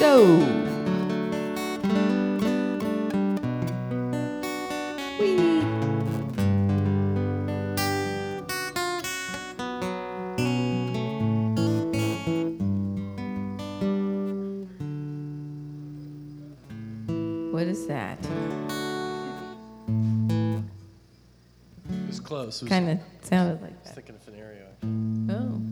So, whee. What is that? It was close. Kind of sounded like I was that. thinking of an area. Oh.